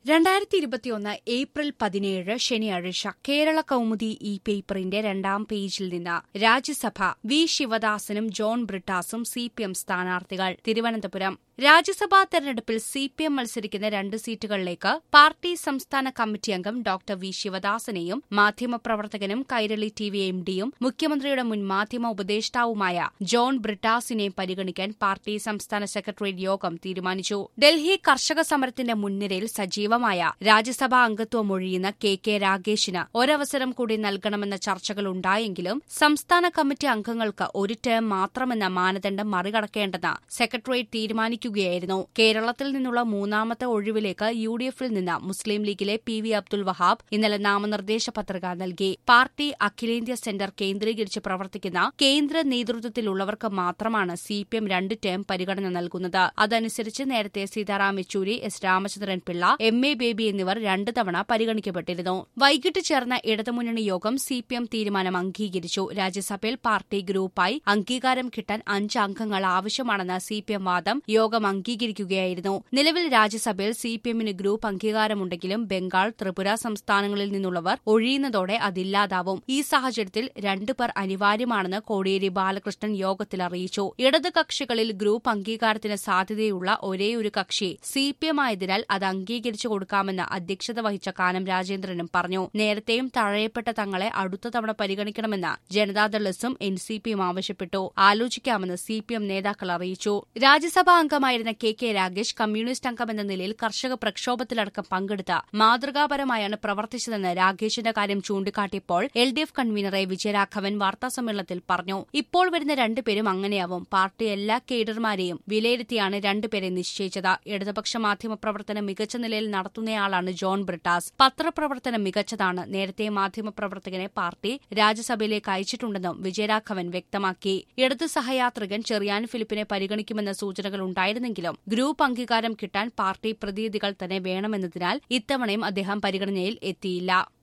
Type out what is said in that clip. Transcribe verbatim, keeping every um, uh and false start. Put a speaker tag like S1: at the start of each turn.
S1: രണ്ടായിരത്തി ഇരുപത്തിയൊന്ന് ഏപ്രിൽ പതിനേഴ് ശനിയാഴ്ച കേരള കൗമുദി ഈ പേപ്പറിന്റെ രണ്ടാം പേജിൽ നിന്ന് രാജ്യസഭ വി ശിവദാസനും ജോൺ ബ്രിട്ടാസും സി പി എം സ്ഥാനാർത്ഥികൾ തിരുവനന്തപുരം രാജ്യസഭാ തെരഞ്ഞെടുപ്പിൽ സി പി എം മത്സരിക്കുന്ന രണ്ട് സീറ്റുകളിലേക്ക് പാർട്ടി സംസ്ഥാന കമ്മിറ്റി അംഗം ഡോക്ടർ വി ശിവദാസനെയും മാധ്യമപ്രവർത്തകനും കൈരളി ടി വി എം ഡിയും മുഖ്യമന്ത്രിയുടെ മുൻ മാധ്യമ ഉപദേഷ്ടാവുമായ ജോൺ ബ്രിട്ടാസിനെയും പരിഗണിക്കാൻ പാർട്ടി സംസ്ഥാന സെക്രട്ടേറിയറ്റ് യോഗം തീരുമാനിച്ചു. ഡൽഹി കർഷക സമരത്തിന്റെ മുൻനിരയിൽ സജീവമായ രാജ്യസഭാ അംഗത്വം ഒഴിയുന്ന കെ കെ രാഗേഷിന് ഒരവസരം കൂടി നൽകണമെന്ന ചർച്ചകളുണ്ടായെങ്കിലും സംസ്ഥാന കമ്മിറ്റി അംഗങ്ങൾക്ക് ഒരു ടേം മാത്രമെന്ന മാനദണ്ഡം മറികടക്കേണ്ടെന്ന് സെക്രട്ടേറിയറ്റ് തീരുമാനിക്കുകയായിരുന്നു. കേരളത്തിൽ നിന്നുള്ള മൂന്നാമത്തെ ഒഴിവിലേക്ക് യു ഡി എഫിൽ നിന്ന് മുസ്ലിം ലീഗിലെ പി വി അബ്ദുൽ വഹാബ് ഇന്നലെ നാമനിർദ്ദേശ പത്രിക നൽകി. പാർട്ടി അഖിലേന്ത്യാ സെന്റർ കേന്ദ്രീകരിച്ച് പ്രവർത്തിക്കുന്ന കേന്ദ്ര നേതൃത്വത്തിലുള്ളവർക്ക് മാത്രമാണ് സി പി എം രണ്ട് ടേം പരിഗണന നൽകുന്നത്. അതനുസരിച്ച് നേരത്തെ Sitaram Yechury, S Ramachandran Pillai, M A Baby എന്നിവർ രണ്ട് തവണ പരിഗണിക്കപ്പെട്ടിരുന്നു. വൈകിട്ട് ചേർന്ന ഇടതുമുന്നണി യോഗം സി പി എം തീരുമാനം അംഗീകരിച്ചു. രാജ്യസഭയിൽ പാർട്ടി ഗ്രൂപ്പായി അംഗീകാരം കിട്ടാൻ അഞ്ച് അംഗങ്ങൾ ആവശ്യമാണെന്ന സി പി എം വാദം യോഗം അംഗീകരിക്കുകയായിരുന്നു. നിലവിൽ രാജ്യസഭയിൽ സി പി എമ്മിന് ഗ്രൂപ്പ് അംഗീകാരമുണ്ടെങ്കിലും ബംഗാൾ, ത്രിപുര സംസ്ഥാനങ്ങളിൽ നിന്നുള്ളവർ ഒഴിയുന്നതോടെ അതില്ലാതാവും. ഈ സാഹചര്യത്തിൽ രണ്ടുപേർ അനിവാര്യമാണെന്ന് കോടിയേരി ബാലകൃഷ്ണൻ യോഗത്തിൽ അറിയിച്ചു. ഇടത് കക്ഷികളിൽ ഗ്രൂപ്പ് അംഗീകാരത്തിന് സാധ്യതയുള്ള ഒരേയൊരു കക്ഷി സി പി എം ആയതിനാൽ അത് അംഗീകരിച്ചു കൊടുക്കാമെന്ന് അധ്യക്ഷത വഹിച്ച കാനം രാജേന്ദ്രനും പറഞ്ഞു. നേരത്തെയും തഴയപ്പെട്ട തങ്ങളെ അടുത്ത തവണ പരിഗണിക്കണമെന്ന് ജനതാദൾ എസും എൻ സി പിയും ആവശ്യപ്പെട്ടു. ആലോചിക്കാമെന്ന് സി പി എം നേതാക്കൾ അറിയിച്ചു. രാജ്യസഭാ അംഗമായിരുന്ന കെ കെ രാഗേഷ് കമ്മ്യൂണിസ്റ്റ് അംഗമെന്ന നിലയിൽ കർഷക പ്രക്ഷോഭത്തിലടക്കം പങ്കെടുത്ത് മാതൃകാപരമായാണ് പ്രവർത്തിച്ചതെന്ന് രാഗേഷിന്റെ കാര്യം ചൂണ്ടിക്കാട്ടിയപ്പോൾ എൽ ഡി എഫ് കൺവീനറെ വിജയരാഘവൻ വാർത്താസമ്മേളനത്തിൽ പറഞ്ഞു. ഇപ്പോൾ വരുന്ന രണ്ടുപേരും അങ്ങനെയാവും. പാർട്ടി എല്ലാ കേഡർമാരെയും വിലയിരുത്തിയാണ് രണ്ടുപേരെ നിശ്ചയിച്ചത്. ഇടതുപക്ഷ മാധ്യമ പ്രവർത്തനം മികച്ച നിലയിൽ നടത്തുന്നയാളാണ് ജോൺ ബ്രിട്ടാസ്. പത്രപ്രവർത്തനം മികച്ചതാണ്. നേരത്തെ മാധ്യമപ്രവർത്തകനെ പാർട്ടി രാജ്യസഭയിലേക്ക് അയച്ചിട്ടുണ്ടെന്നും വിജയരാഘവൻ വ്യക്തമാക്കി. ഇടത് സഹയാത്രികൻ ചെറിയാൻ ഫിലിപ്പിനെ പരിഗണിക്കുമെന്ന സൂചനകൾ ഉണ്ടായിരുന്നെങ്കിലും ഗ്രൂപ്പ് അംഗീകാരം കിട്ടാൻ പാർട്ടി പ്രതിനിധികൾ തന്നെ വേണമെന്നതിനാൽ ഇത്തവണയും അദ്ദേഹം പരിഗണനയിൽ എത്തിയില്ല.